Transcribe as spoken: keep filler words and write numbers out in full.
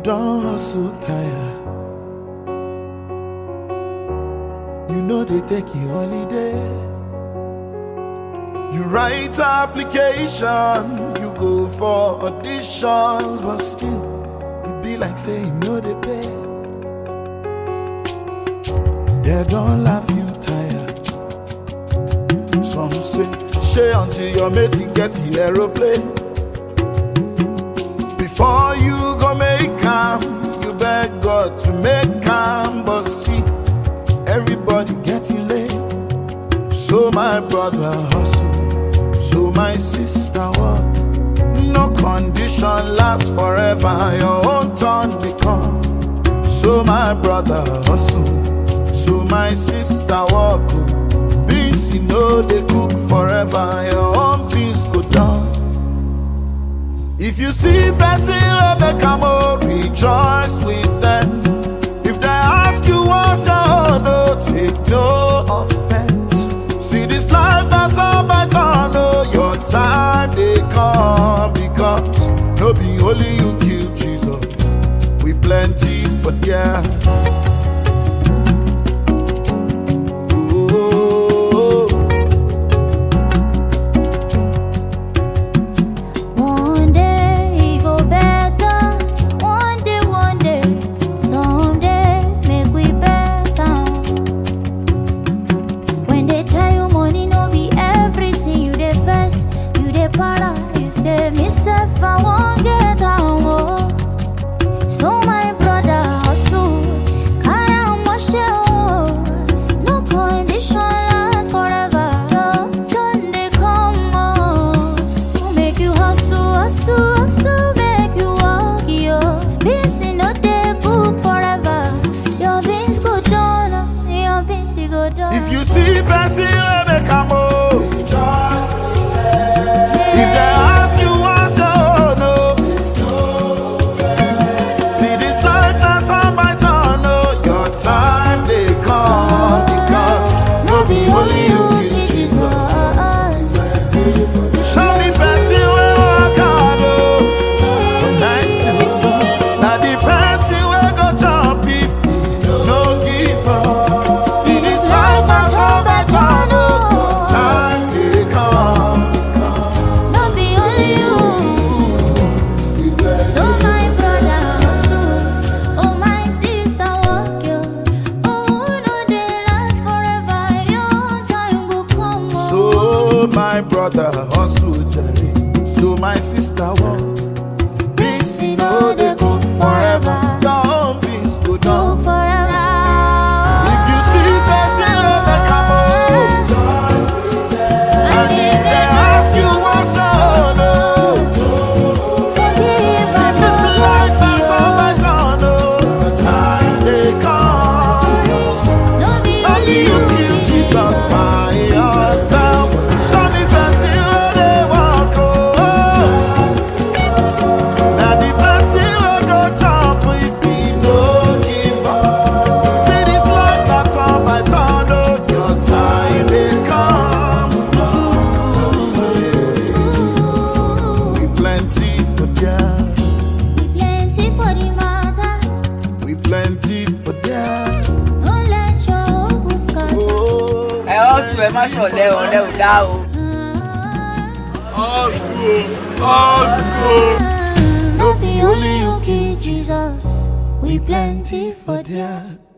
don't hustle tire. You know they take you holiday. You write application, you go for auditions, but still, it be like say you know they pay. They don't laugh you tired. Some say, share until your mate get the aeroplane. Before you go make calm, you beg God to make calm, but see, everybody getting late. So my brother hustle, so my sister work. No condition lasts forever, your own turn become. So my brother hustle, so my sister work. Beans you know they cook forever, your own beans go down. If you see person wey make am oh, rejoice with them. If they ask you what's your own, no take no offense. See this life that's all by turn, oh, your time they come, because no be only you kill Jesus, we plenty for there. If you see person wey make am oh, if they ask you what's your own, oh, see this life not turn by turn, oh, your time they come, because no be only you kill Jesus. Show me person wey work hard oh, from night till dawn. Now the person wey go jump if you no give up. My brother hustle Jerry, so my sister walk. Beans you know they cook forever, your own beans go down forever. If you see person wey make am oh, and if they ask you what's your own, oh, see this life and turn by turn, oh, the time they come, only you kill Jesus by yourself. Plenty for that. Don't let your hopes scatter. I also am not sure they will let down. No be only you kill Jesus, we plenty for that.